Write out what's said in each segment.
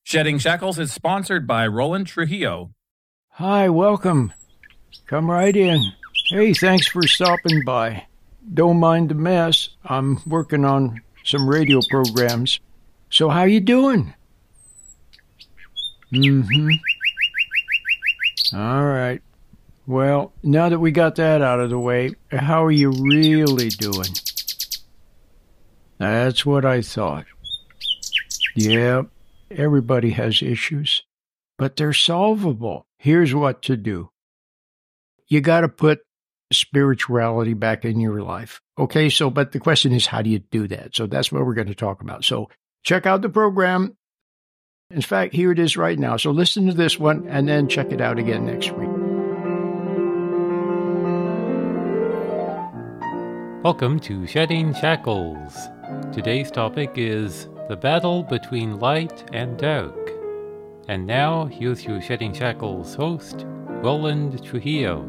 Shedding Shackles is sponsored by Roland Trujillo. Hi, welcome. Come right in. Hey, thanks for stopping by. Don't mind the mess. I'm working on some radio programs. So how you doing? All right. Well, now that we got that out of the way, how are you really doing? That's what I thought. Yeah, everybody has issues, but they're solvable. Here's what to do. You got to put spirituality back in your life. Okay, but the question is, how do you do that? So that's what we're going to talk about. So check out the program. In fact, here it is right now. So listen to this one and then check it out again next week. Welcome to Shedding Shackles. Today's topic is the battle between light and dark. And now, here's your Shedding Shackles host, Roland Trujillo.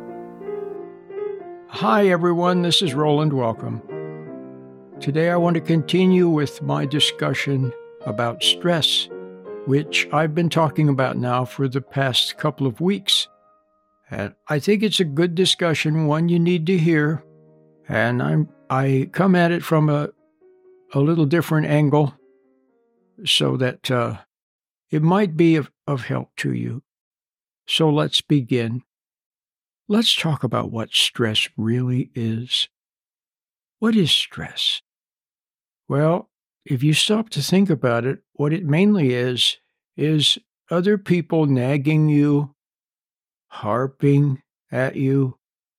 Hi, everyone. This is Roland. Welcome. Today, I want to continue with my discussion about stress, which I've been talking about now for the past couple of weeks. And I think it's a good discussion, one you need to hear. And I come at it from a little different angle so that it might be of help to you. So let's begin. Let's talk about what stress really is. What is stress? Well, if you stop to think about it, what it mainly is other people nagging you, harping at you,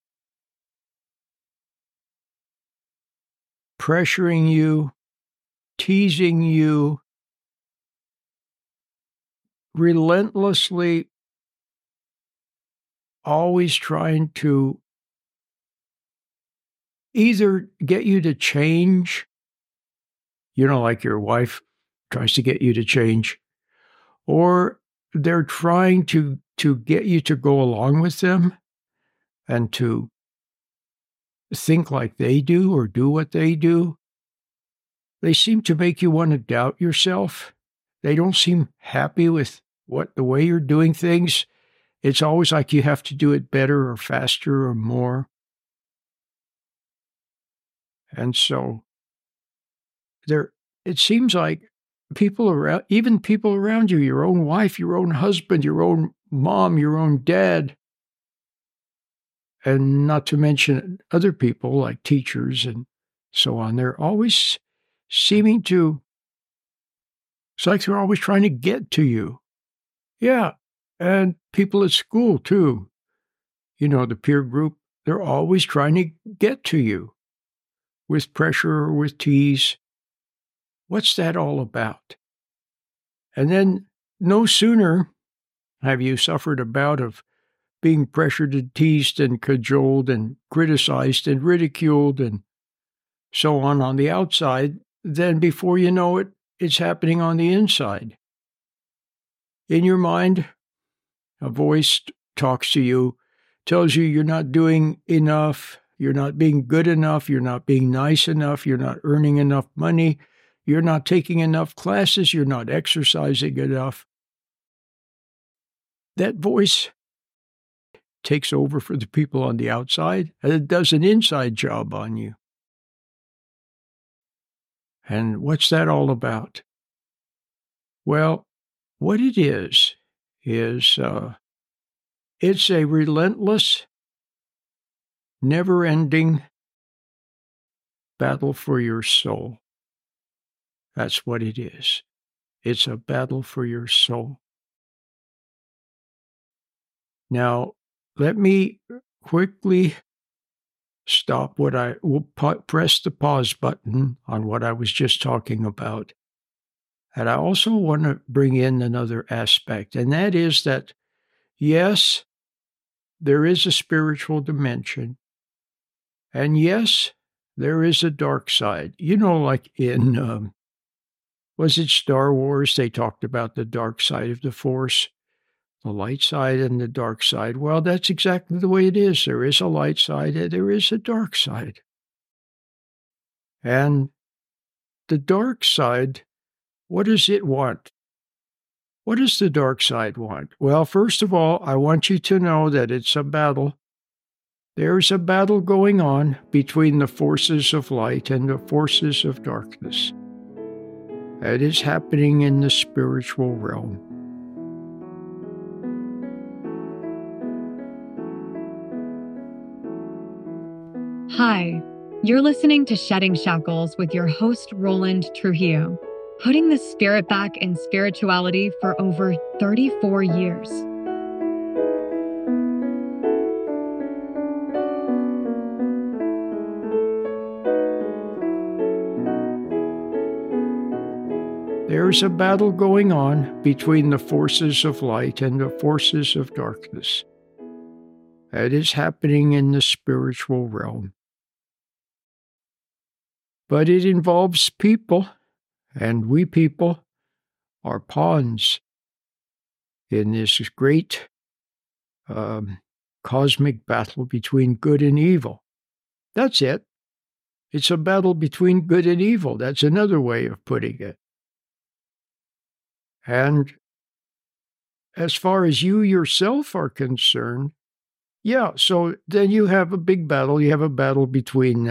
pressuring you, teasing you, relentlessly always trying to either get you to change, like your wife tries to get you to change, or they're trying to get you to go along with them and to think like they do or do what they do. They seem to make you want to doubt yourself. They don't seem happy with the way you're doing things. It's always like you have to do it better or faster or more. And so it seems like even people around you, your own wife, your own husband, your own mom, your own dad, and not to mention other people like teachers and so on, they're always seeming to, it's like they're always trying to get to you. Yeah, and people at school too. The peer group, they're always trying to get to you with pressure or with tease. What's that all about? And then no sooner have you suffered a bout of being pressured and teased and cajoled and criticized and ridiculed and so on the outside, then before you know it, it's happening on the inside. In your mind, a voice talks to you, tells you you're not doing enough, you're not being good enough, you're not being nice enough, you're not earning enough money, you're not taking enough classes, you're not exercising enough. That voice takes over for the people on the outside, and it does an inside job on you. And what's that all about? Well, what it is it's a relentless, never-ending battle for your soul. That's what it is. It's a battle for your soul. Now, let me quickly stop we'll press the pause button on what I was just talking about. And I also want to bring in another aspect, and that is that, yes, there is a spiritual dimension. And yes, there is a dark side. Like in, was it Star Wars? They talked about the dark side of the Force, the light side and the dark side. Well, that's exactly the way it is. There is a light side and there is a dark side. And the dark side, what does it want? What does the dark side want? Well, first of all, I want you to know that it's a battle. There's a battle going on between the forces of light and the forces of darkness. It is happening in the spiritual realm. Hi, you're listening to Shedding Shackles with your host, Roland Trujillo, putting the spirit back in spirituality for over 34 years. There's a battle going on between the forces of light and the forces of darkness. It is happening in the spiritual realm. But it involves people, and we people are pawns in this great cosmic battle between good and evil. That's it. It's a battle between good and evil. That's another way of putting it. And as far as you yourself are concerned, yeah, so then you have a big battle. You have a battle between,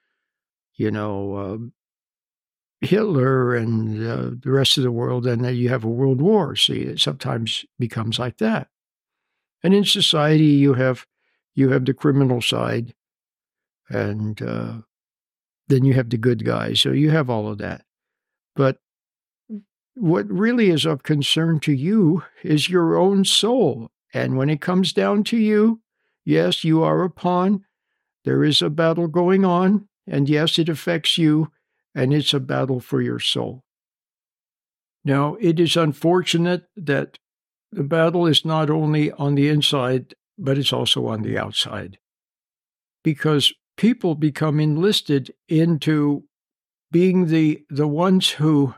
Hitler and the rest of the world, and then you have a world war. See, it sometimes becomes like that. And in society, you have the criminal side, and then you have the good guys. So you have all of that. But what really is of concern to you is your own soul. And when it comes down to you, yes, you are a pawn. There is a battle going on. And yes, it affects you. And it's a battle for your soul. Now, it is unfortunate that the battle is not only on the inside, but it's also on the outside. Because people become enlisted into being the ones who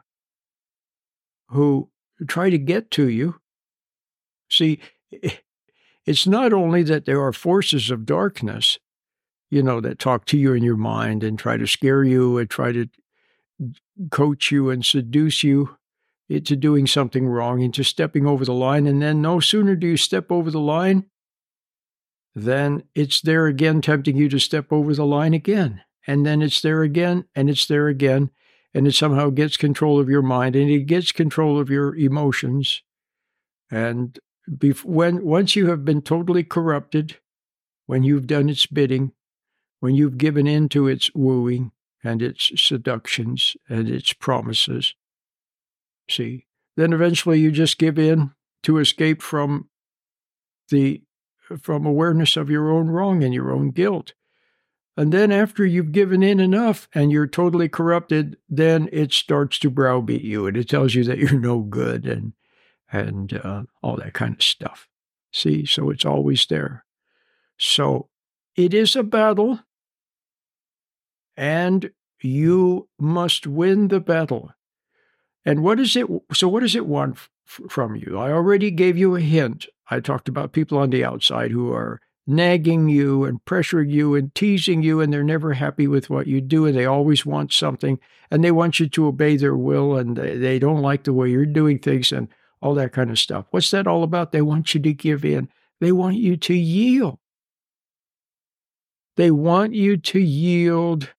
try to get to you. See, it's not only that there are forces of darkness, that talk to you in your mind and try to scare you and try to coach you and seduce you into doing something wrong, into stepping over the line. And then no sooner do you step over the line, then it's there again, tempting you to step over the line again. And then it's there again, and it's there again. And it somehow gets control of your mind, and it gets control of your emotions. And once you have been totally corrupted, when you've done its bidding, when you've given in to its wooing and its seductions and its promises, see, then eventually you just give in to escape from awareness of your own wrong and your own guilt. And then after you've given in enough and you're totally corrupted, then it starts to browbeat you, and it tells you that you're no good and all that kind of stuff. See, so it's always there. So it is a battle, and you must win the battle. And what does it want from you? I already gave you a hint. I talked about people on the outside who are nagging you and pressuring you and teasing you, and they're never happy with what you do, and they always want something, and they want you to obey their will, and they don't like the way you're doing things and all that kind of stuff. What's that all about? They want you to give in. They want you to yield. They want you to yield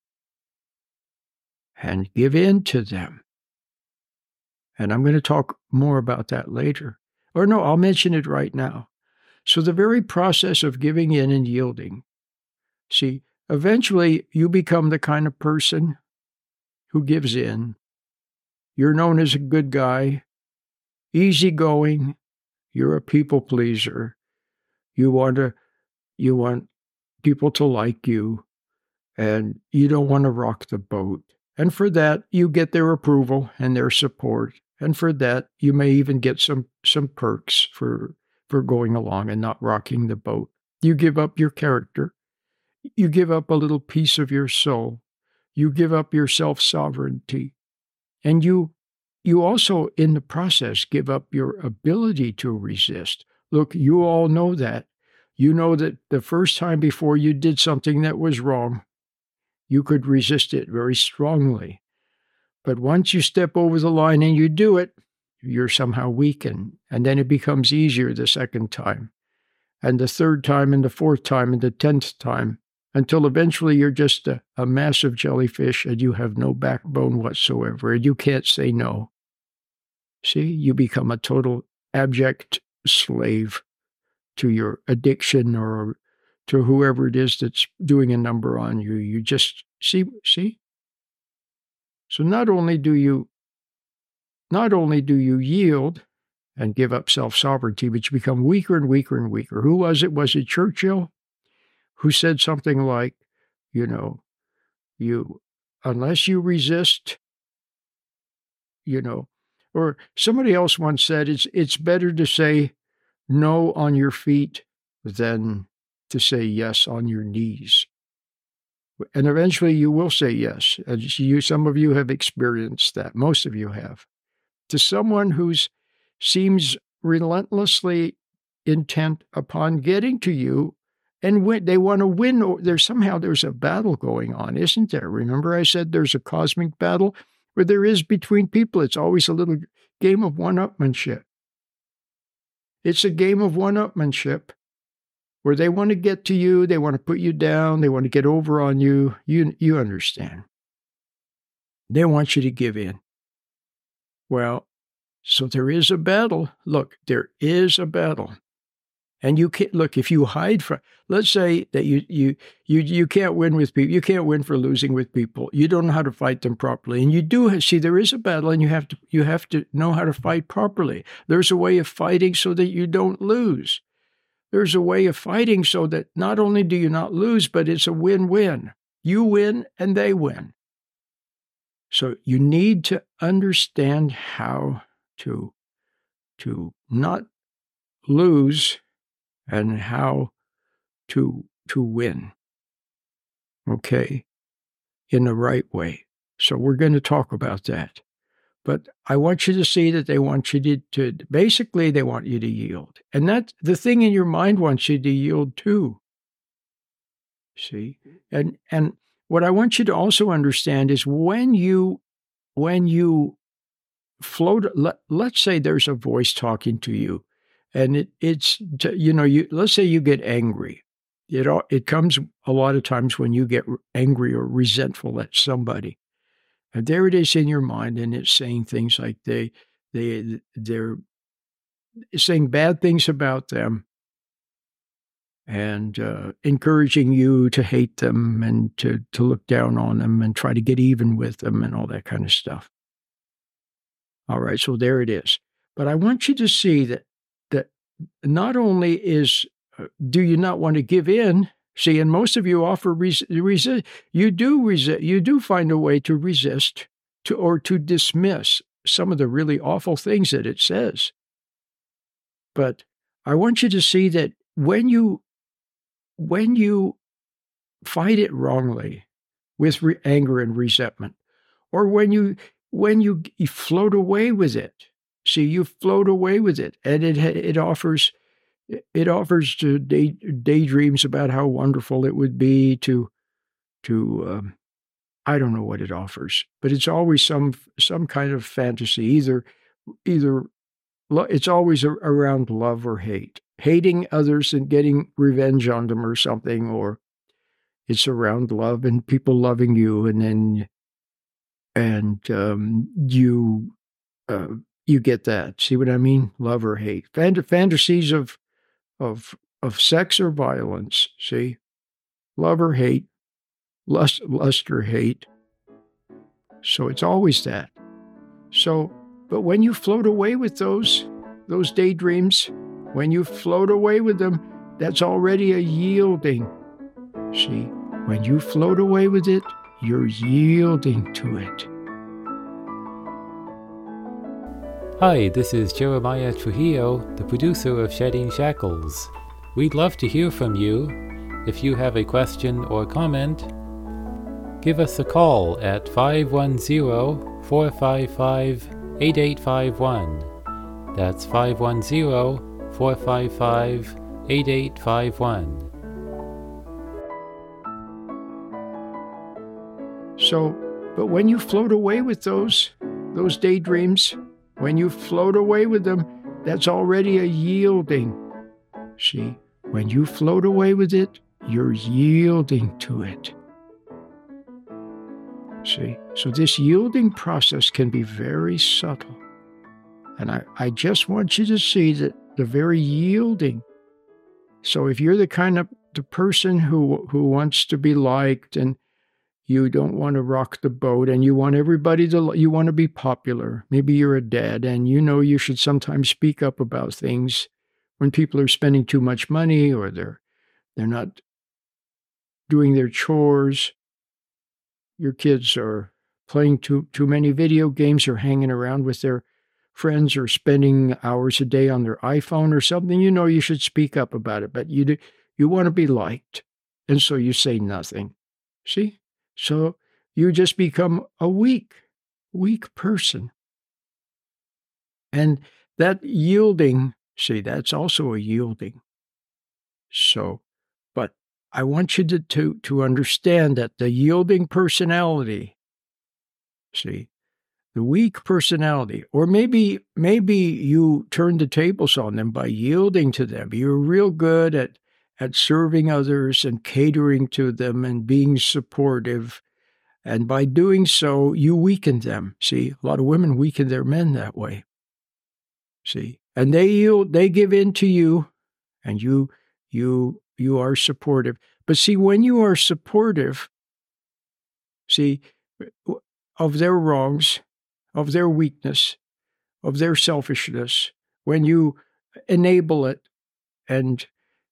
and give in to them. And I'm going to talk more about that later. Or no, I'll mention it right now. So the very process of giving in and yielding, see, eventually you become the kind of person who gives in. You're known as a good guy, easygoing. You're a people pleaser. You want people to like you, and you don't want to rock the boat. And for that, you get their approval and their support. And for that, you may even get some perks for going along and not rocking the boat. You give up your character. You give up a little piece of your soul. You give up your self-sovereignty. And you also, in the process, give up your ability to resist. Look, you all know that. You know that the first time before you did something that was wrong, you could resist it very strongly. But once you step over the line and you do it, you're somehow weakened. And then it becomes easier the second time, and the third time, and the fourth time, and the 10th time, until eventually you're just a massive jellyfish and you have no backbone whatsoever, and you can't say no. See, you become a total abject slave to your addiction or to whoever it is that's doing a number on you. You just, see? So not only do you yield and give up self-sovereignty, but you become weaker and weaker and weaker. Who was it? Was it Churchill who said something like, unless you resist, or somebody else once said, it's better to say no on your feet than to say yes on your knees. And eventually you will say yes. Some of you have experienced that. Most of you have. To someone who seems relentlessly intent upon getting to you, and they want to win. There's a battle going on, isn't there? Remember I said there's a cosmic battle where there is between people. It's always a little game of one-upmanship. It's a game of one-upmanship where they want to get to you, they want to put you down, they want to get over on you. You understand. They want you to give in. Well, so there is a battle. Look, there is a battle. And you can't, look, if you hide from, let's say that you can't win with people, you can't win for losing with people. You don't know how to fight them properly. And you do see there is a battle, and you have to know how to fight properly. There's a way of fighting so that you don't lose. There's a way of fighting so that not only do you not lose, but it's a win-win. You win and they win. So you need to understand how to not lose and how to win, okay, in the right way. So we're going to talk about that. But I want you to see that they want you to basically, they want you to yield. And that the thing in your mind wants you to yield too. See? And what I want you to also understand is when you float, let's say there's a voice talking to you, and let's say you get angry. It comes a lot of times when you get angry or resentful at somebody. And there it is in your mind, and it's saying things like they're saying bad things about them and encouraging you to hate them and to look down on them and try to get even with them and all that kind of stuff. All right, so there it is. But I want you to see that not only do you not want to give in. See, and most of you offer resist. You do find a way to resist or to dismiss some of the really awful things that it says. But I want you to see that when you fight it wrongly with anger and resentment, or when you float away with it, see, you float away with it, and it offers to daydreams about how wonderful it would be to I don't know what it offers, but it's always some kind of fantasy. Either it's always around love or hate, hating others and getting revenge on them or something, or it's around love and people loving you, and you get that. See what I mean? Love or hate, fantasies of sex or violence, see? Love or hate, lust or hate. So it's always that. So, but when you float away with those daydreams, when you float away with them, that's already a yielding. See, when you float away with it, you're yielding to it. Hi, this is Jeremiah Trujillo, the producer of Shedding Shackles. We'd love to hear from you. If you have a question or comment, give us a call at 510-455-8851. That's 510-455-8851. So, but when you float away with those daydreams, When you float away with them, that's already a yielding. See, when you float away with it, you're yielding to it. See, so this yielding process can be very subtle. And I just want you to see that the very yielding. So if you're the person who wants to be liked, and you don't want to rock the boat, and you want you want to be popular. Maybe you're a dad and you know you should sometimes speak up about things when people are spending too much money, or they're not doing their chores. Your kids are playing too many video games, or hanging around with their friends, or spending hours a day on their iPhone or something. You know you should speak up about it, but you want to be liked, and so you say nothing. See? So you just become a weak person. And that yielding, see, that's also a yielding. So, but I want you to understand that the yielding personality, see, the weak personality, or maybe you turn the tables on them by yielding to them. You're real good at serving others and catering to them and being supportive. And by doing so, you weaken them. See, a lot of women weaken their men that way. See, and they yield, they give in to you, and you are supportive. But see, when you are supportive, see, of their wrongs, of their weakness, of their selfishness, when you enable it, and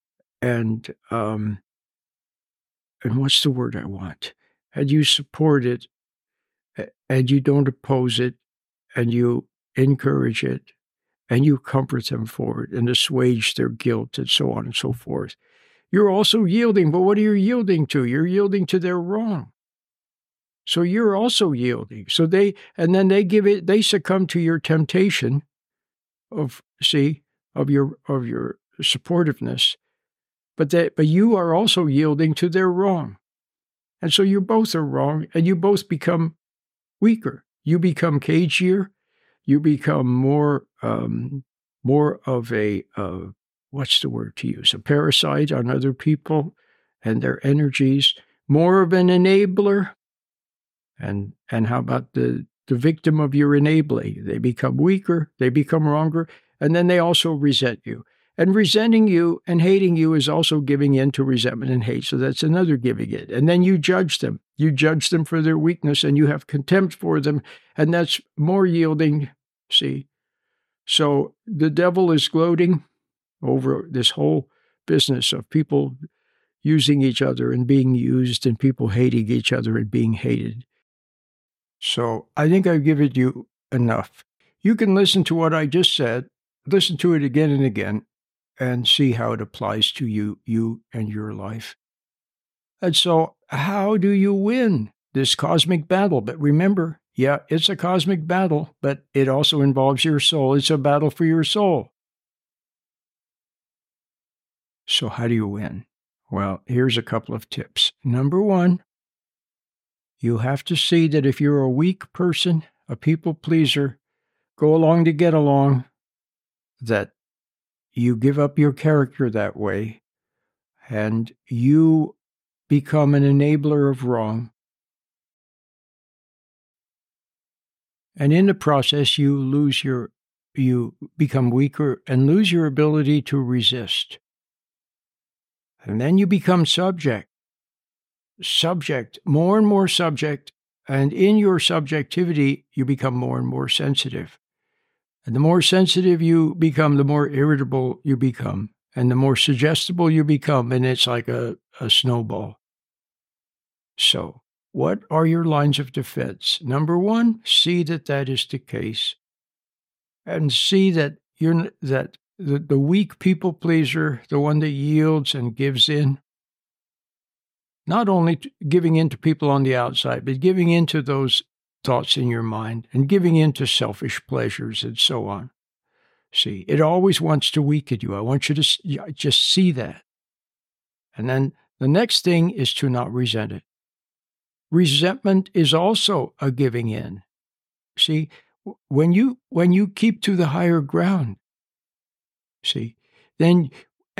what's the word I want? And you support it, and you don't oppose it, and you encourage it, and you comfort them for it, and assuage their guilt, and so on and so forth. You're also yielding, but what are you yielding to? You're yielding to their wrong. So you're also yielding. So they succumb to your temptation of your supportiveness, but you are also yielding to their wrong. And so you both are wrong, and you both become weaker. You become cagier. You become more of a, what's the word to use? A parasite on other people and their energies. More of an enabler. And how about the victim of your enabling? They become weaker. They become wronger. And then they also resent you. And resenting you and hating you is also giving in to resentment and hate. So that's another giving in. And then you judge them. You judge them for their weakness, and you have contempt for them. And that's more yielding, see. So the devil is gloating over this whole business of people using each other and being used, and people hating each other and being hated. So I think I've given you enough. You can listen to what I just said, listen to it again and again, and see how it applies to you and your life. And so how do you win this cosmic battle? But remember, yeah, it's a cosmic battle, but it also involves your soul. It's a battle for your soul. So how do you win? Well, here's a couple of tips. Number one, you have to see that if you're a weak person, a people pleaser, go along to get along, that you give up your character that way, and you become an enabler of wrong. And in the process, you become weaker and lose your ability to resist. And then you become subject, more and more subject, and in your subjectivity, you become more and more sensitive. And the more sensitive you become, the more irritable you become, and the more suggestible you become, and it's like a snowball. So, what are your lines of defense? Number one, see that is the case, and see that the weak people pleaser, the one that yields and gives in, not only giving in to people on the outside, but giving in to those thoughts in your mind and giving in to selfish pleasures and so on. See, it always wants to weaken you. I want you to just see that. And then the next thing is to not resent it. Resentment is also a giving in. See, when you keep to the higher ground, see, then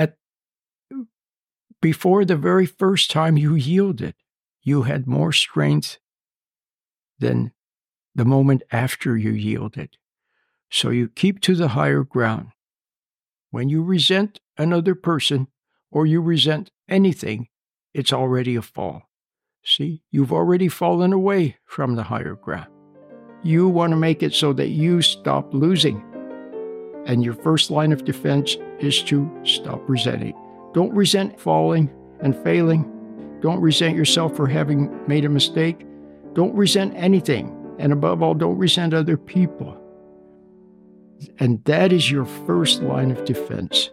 before the very first time you yielded, you had more strength than the moment after you yielded. So you keep to the higher ground. When you resent another person or you resent anything, it's already a fall. See, you've already fallen away from the higher ground. You want to make it so that you stop losing. And your first line of defense is to stop resenting. Don't resent falling and failing. Don't resent yourself for having made a mistake. Don't resent anything. And above all, don't resent other people. And that is your first line of defense.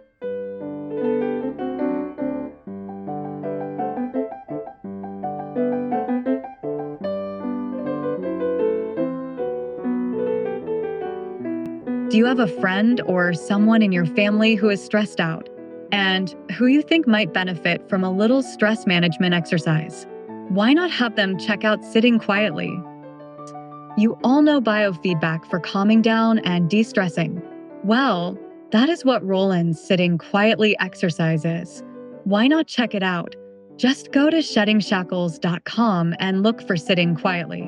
Do you have a friend or someone in your family who is stressed out and who you think might benefit from a little stress management exercise? Why not have them check out Sitting Quietly? You all know biofeedback for calming down and de-stressing. Well, that is what Roland's Sitting Quietly exercise is. Why not check it out? Just go to SheddingShackles.com and look for Sitting Quietly.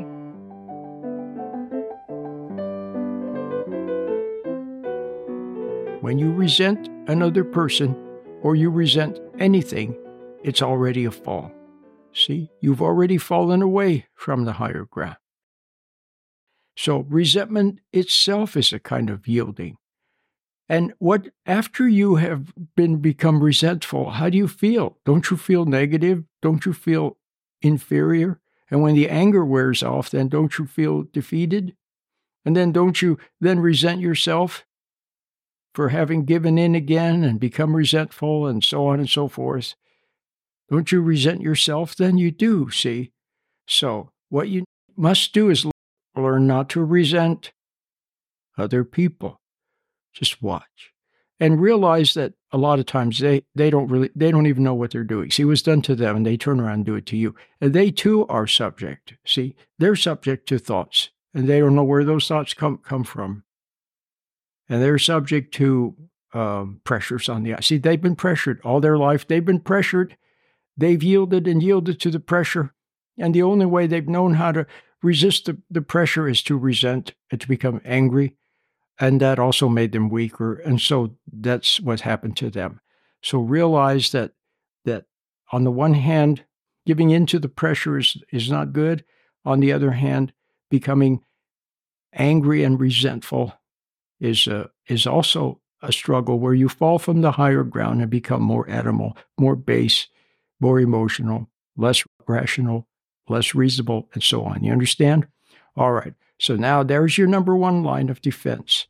When you resent another person or you resent anything, it's already a fall. See, you've already fallen away from the higher ground. So resentment itself is a kind of yielding. And after you have become resentful, how do you feel? Don't you feel negative? Don't you feel inferior? And when the anger wears off, then don't you feel defeated? And then don't you then resent yourself for having given in again and become resentful and so on and so forth? Don't you resent yourself? Then you do, see? So what you must do is learn not to resent other people. Just watch. And realize that a lot of times they don't even know what they're doing. See what's done to them and they turn around and do it to you. And they too are subject. See, they're subject to thoughts and they don't know where those thoughts come from. And they're subject to pressures on the eye. See, they've been pressured all their life. They've been pressured. They've yielded to the pressure. And the only way they've known how to resist the pressure is to resent and to become angry. And that also made them weaker. And so that's what happened to them. So realize that on the one hand, giving in to the pressure is not good. On the other hand, becoming angry and resentful is also a struggle where you fall from the higher ground and become more animal, more base, more emotional, less rational, less reasonable, and so on. You understand? All right. So now there's your number one line of defense.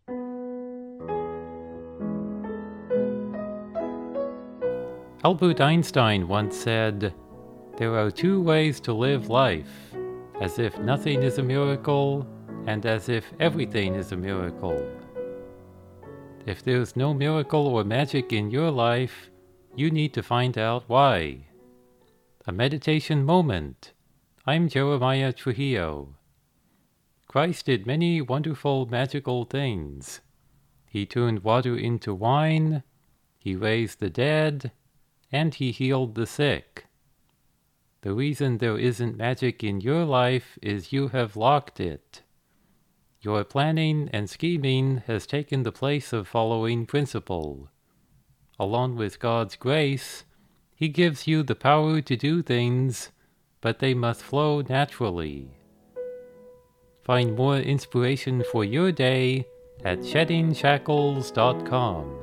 Albert Einstein once said, "There are two ways to live life, as if nothing is a miracle and as if everything is a miracle." If there's no miracle or magic in your life, you need to find out why. A meditation moment. I'm Jeremiah Trujillo. Christ did many wonderful magical things. He turned water into wine, he raised the dead, and he healed the sick. The reason there isn't magic in your life is you have locked it. Your planning and scheming has taken the place of following principle. Along with God's grace, He gives you the power to do things, but they must flow naturally. Find more inspiration for your day at SheddingShackles.com.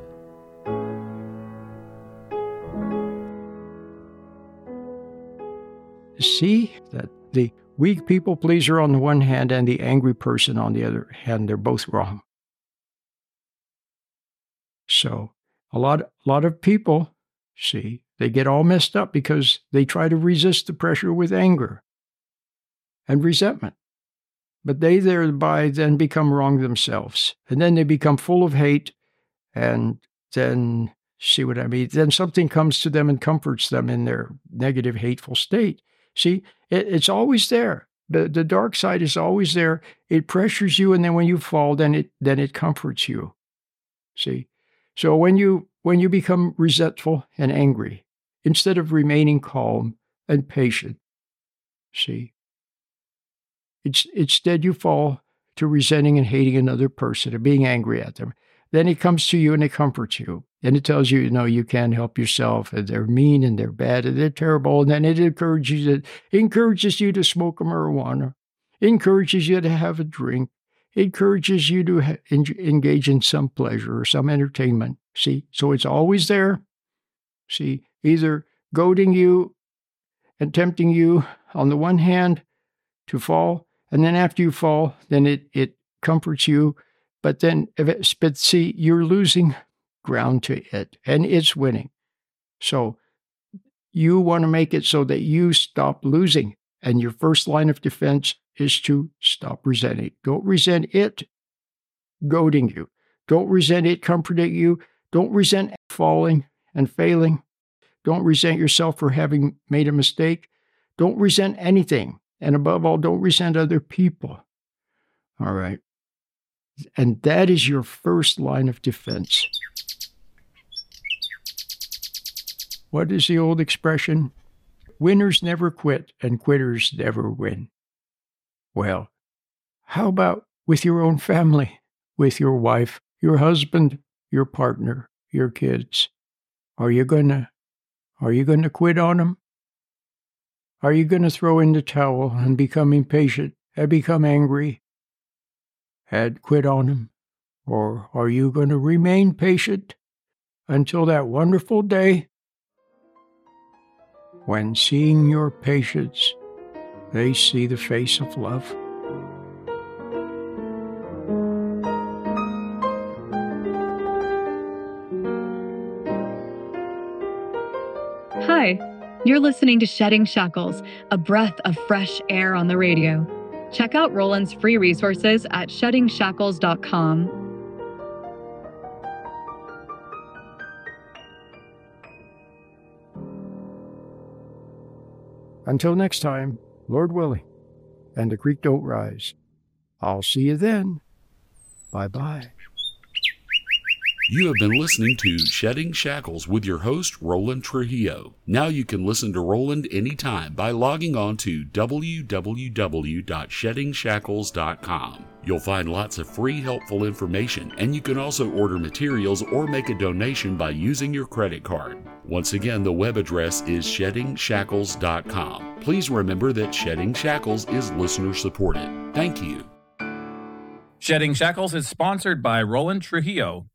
See that the weak people pleaser on the one hand and the angry person on the other hand, they're both wrong. So a lot of people, see, they get all messed up because they try to resist the pressure with anger and resentment. But they thereby then become wrong themselves. And then they become full of hate. And then, see what I mean? Then something comes to them and comforts them in their negative, hateful state. See, it's always there. The dark side is always there. It pressures you, and then when you fall, then it comforts you. See? So when you become resentful and angry, instead of remaining calm and patient, see, instead you fall to resenting and hating another person or being angry at them. Then it comes to you and it comforts you. And it tells you, you can't help yourself, and they're mean and they're bad and they're terrible. And then it encourages you to smoke a marijuana, encourages you to have a drink, encourages you to engage in some pleasure or some entertainment. See, so it's always there. See, either goading you and tempting you on the one hand to fall, and then after you fall, then it comforts you. But see, you're losing ground to it, and it's winning. So you want to make it so that you stop losing. And your first line of defense is to stop resenting. Don't resent it goading you. Don't resent it comforting you. Don't resent falling and failing. Don't resent yourself for having made a mistake. Don't resent anything. And above all, don't resent other people. All right. And that is your first line of defense. What is the old expression? Winners never quit and quitters never win. Well, how about with your own family, with your wife, your husband, your partner, your kids? Are you gonna quit on them? Are you gonna throw in the towel and become impatient and become angry and quit on them? Or are you going to remain patient until that wonderful day when, seeing your patience, they see the face of love? Hi, you're listening to Shedding Shackles, a breath of fresh air on the radio. Check out Roland's free resources at sheddingshackles.com. Until next time, Lord willing, and the creek don't rise. I'll see you then. Bye-bye. You have been listening to Shedding Shackles with your host, Roland Trujillo. Now you can listen to Roland anytime by logging on to www.sheddingshackles.com. You'll find lots of free, helpful information, and you can also order materials or make a donation by using your credit card. Once again, the web address is sheddingshackles.com. Please remember that Shedding Shackles is listener-supported. Thank you. Shedding Shackles is sponsored by Roland Trujillo.